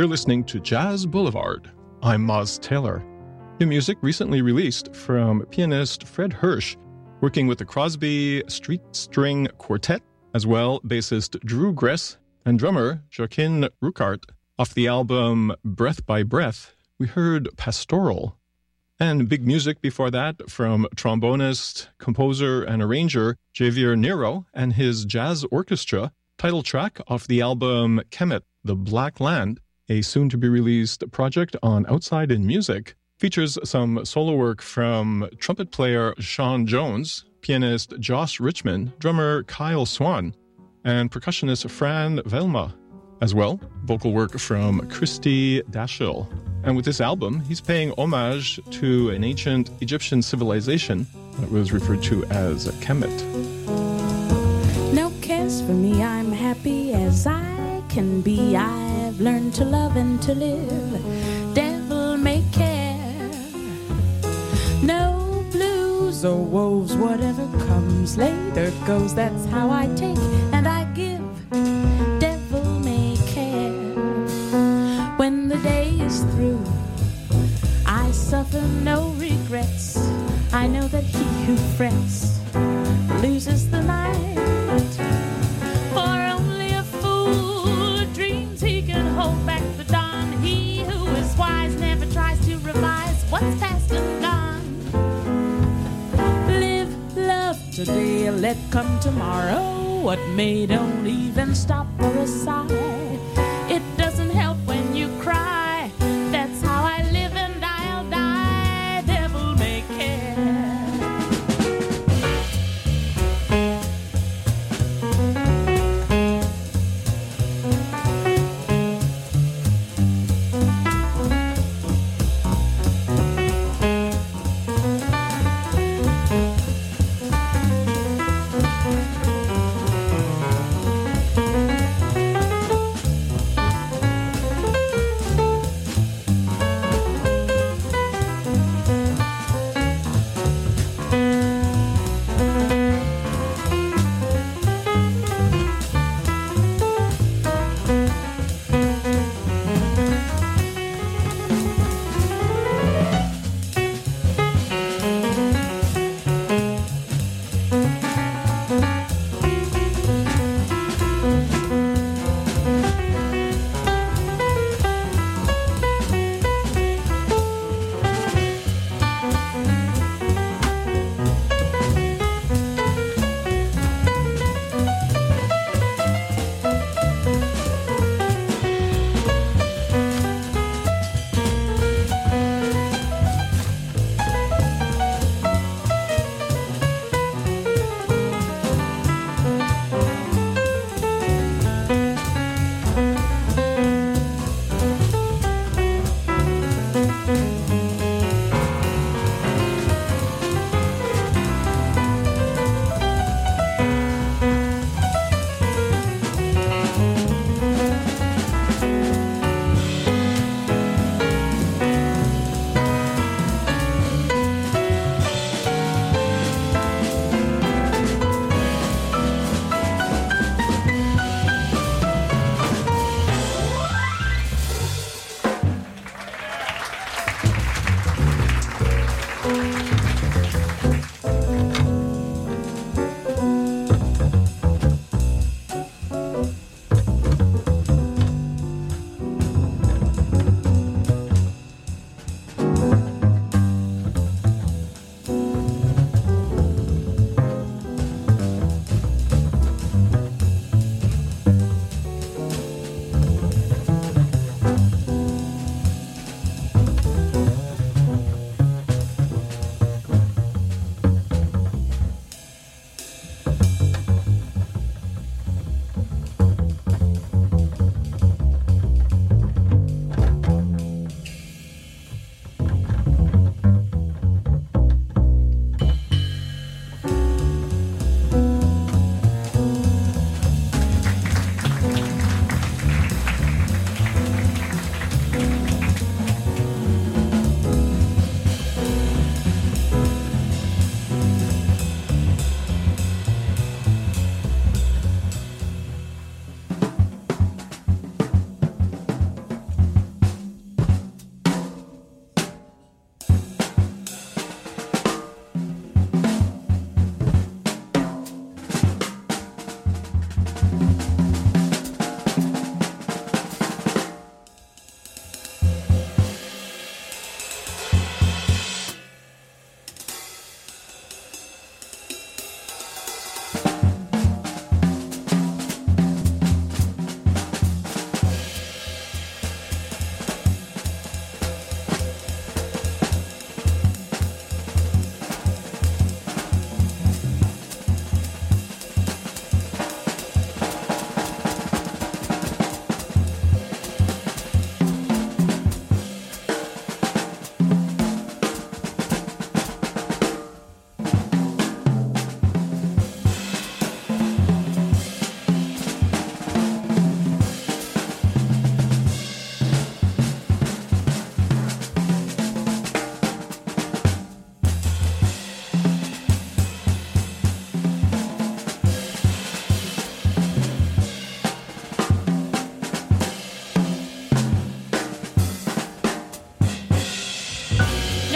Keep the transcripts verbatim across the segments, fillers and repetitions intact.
You're listening to Jazz Boulevard. I'm Moz Taylor. New music recently released from pianist Fred Hirsch, working with the Crosby Street String Quartet, as well bassist Drew Gress and drummer Joaquin Ruckart. Off the album Breath by Breath, we heard Pastoral. And big music before that from trombonist, composer, and arranger Javier Nero and his jazz orchestra. Title track off the album Kemet, The Black Land, a soon-to-be-released project on Outside in Music, features some solo work from trumpet player Sean Jones, pianist Josh Richmond, drummer Kyle Swan, and percussionist Fran Velma. As well, vocal work from Christy Dashiell. And with this album, he's paying homage to an ancient Egyptian civilization that was referred to as Kemet. No cares for me, I'm happy as I can be. I've learned to love and to live. Devil may care. No blues or woes, whatever comes later goes. That's how I take and I give. Devil may care. When the day is through, I suffer no regrets. I know that he who frets loses the night. For only a fool dreams he can hold back the dawn. He who is wise never tries to revise what's past and gone. Live, love today, let come tomorrow. What may don't even stop for a sigh. It doesn't help when you cry. That's how I live and I'll die. Devil may care.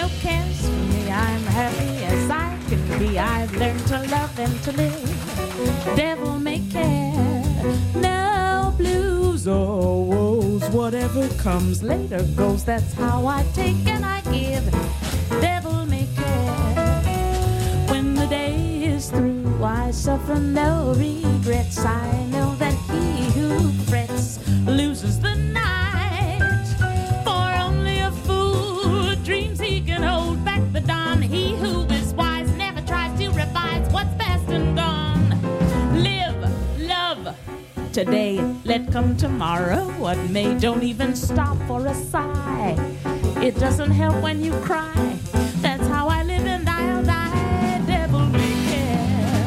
no cares for me. I'm happy as I can be. I've learned to love and to live. Devil may care. No blues or woes. Whatever comes later goes. That's how I take and I give. Devil may care. When the day is through, I suffer no regrets. I know that he who frets loses the night. For only a fool dreams he can hold back the dawn. He who is wise never tries to revise what's past and gone. Live, love, today, let come tomorrow. What may, don't even stop for a sigh. It doesn't help when you cry. That's how I live and I'll die. Devil may care.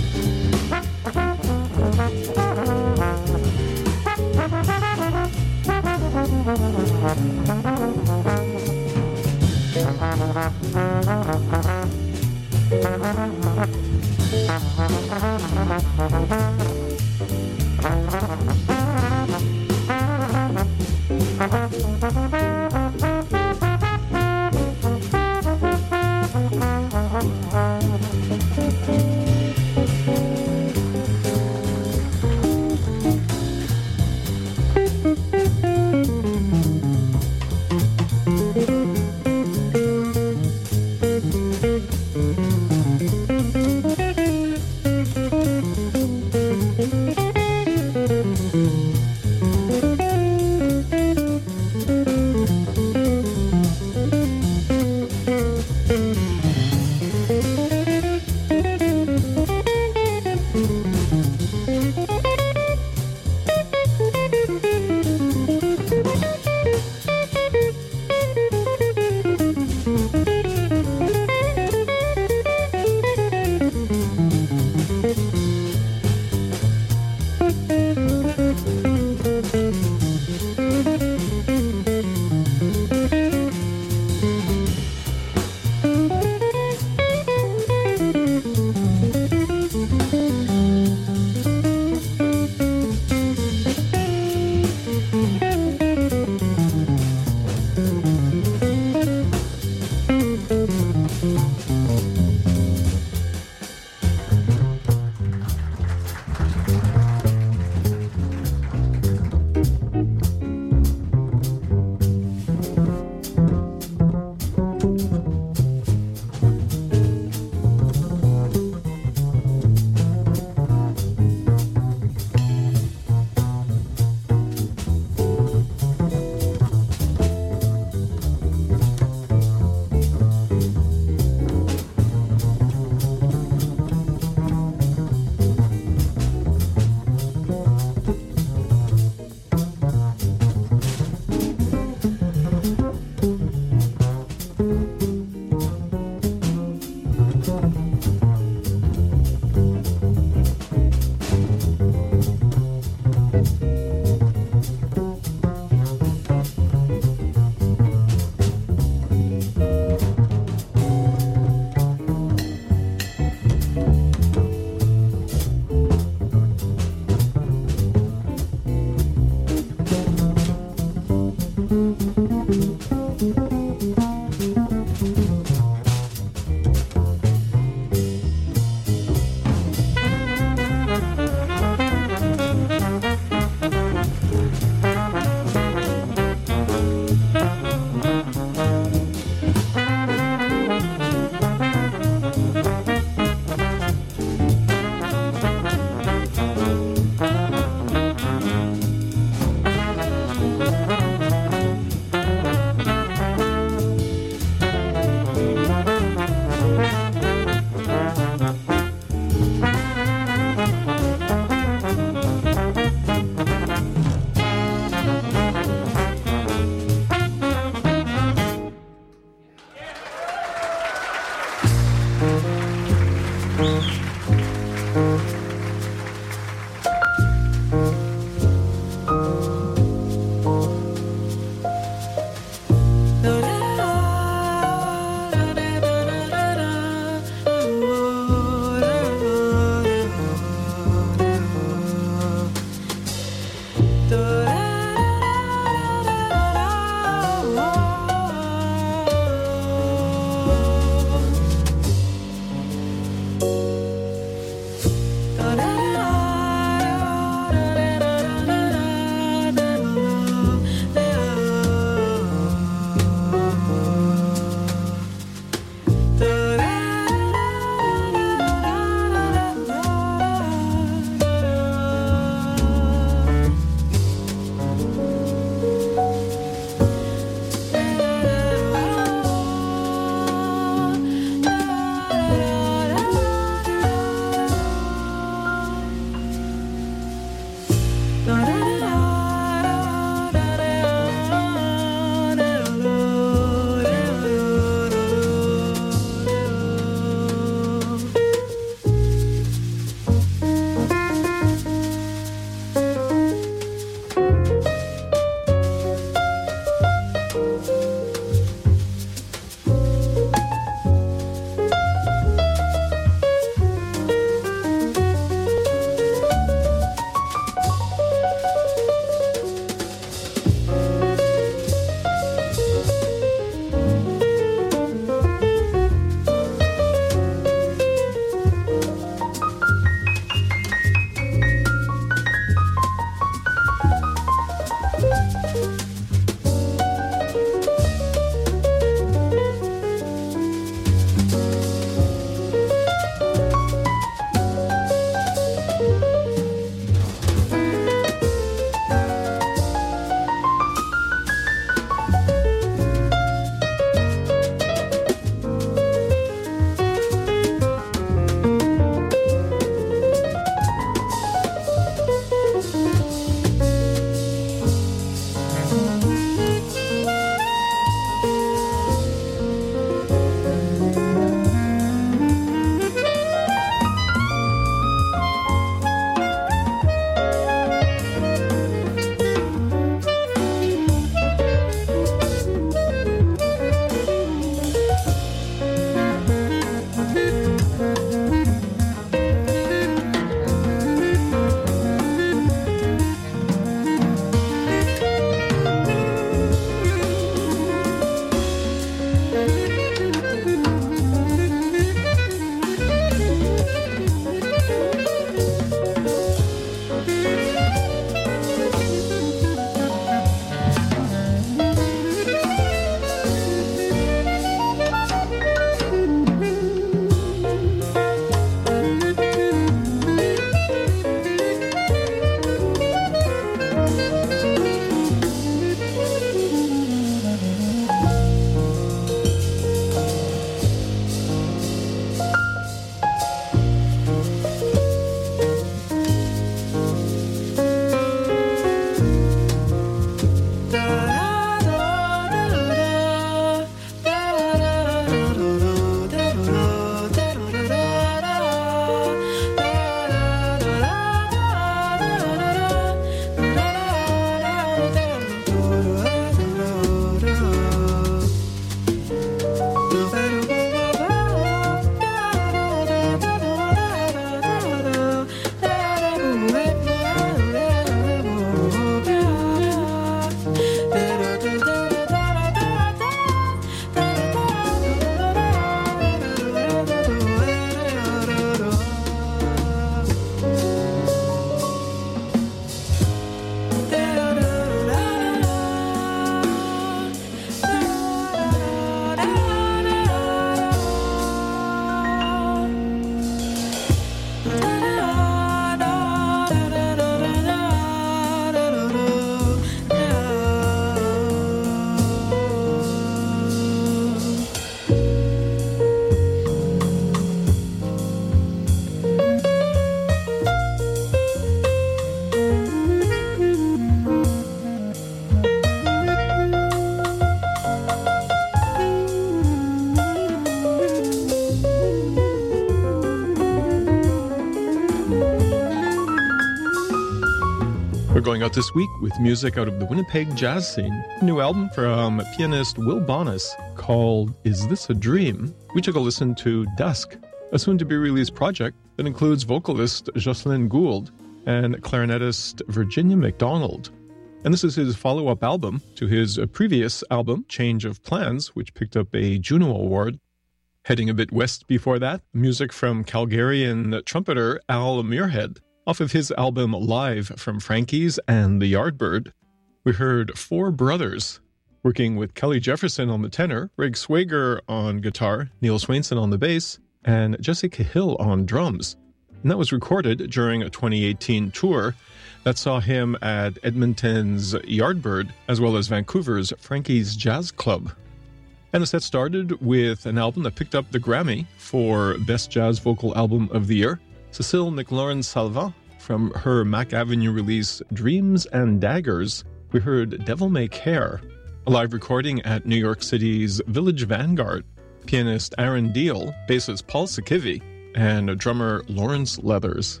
out this week with music out of the Winnipeg jazz scene. A new album from pianist Will Bonas called Is This a Dream? We took a listen to Dusk, a soon-to-be-released project that includes vocalist Jocelyn Gould and clarinetist Virginia McDonald. And this is his follow-up album to his previous album, Change of Plans, which picked up a Juno Award. Heading a bit west before that, music from Calgarian trumpeter Al Muirhead. Off of his album Live from Frankie's and the Yardbird, we heard Four Brothers, working with Kelly Jefferson on the tenor, Greg Swager on guitar, Neil Swainson on the bass, and Jessica Hill on drums. And that was recorded during a twenty eighteen tour that saw him at Edmonton's Yardbird, as well as Vancouver's Frankie's Jazz Club. And the set started with an album that picked up the Grammy for Best Jazz Vocal Album of the Year. Cécile McLaurin-Salvant, from her Mac Avenue release Dreams and Daggers, we heard Devil May Care, a live recording at New York City's Village Vanguard. Pianist Aaron Deal, bassist Paul Sikivi, and drummer Lawrence Leathers.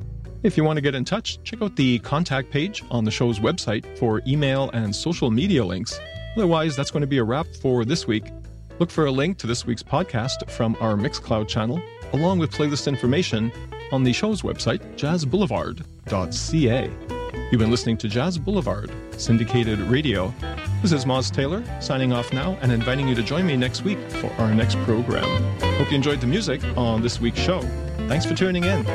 If you want to get in touch, check out the contact page on the show's website for email and social media links. Otherwise, that's going to be a wrap for this week. Look for a link to this week's podcast from our Mixcloud channel, along with playlist information on the show's website, jazz boulevard dot c a. You've been listening to Jazz Boulevard, syndicated radio. This is Moz Taylor, signing off now and inviting you to join me next week for our next program. Hope you enjoyed the music on this week's show. Thanks for tuning in.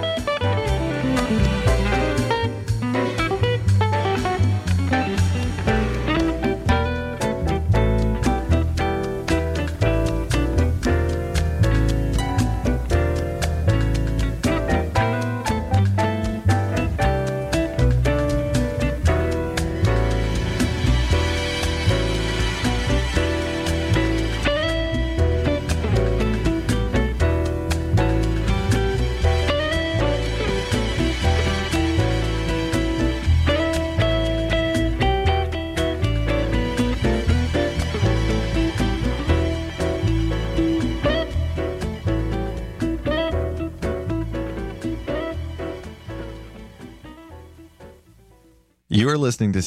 You are listening to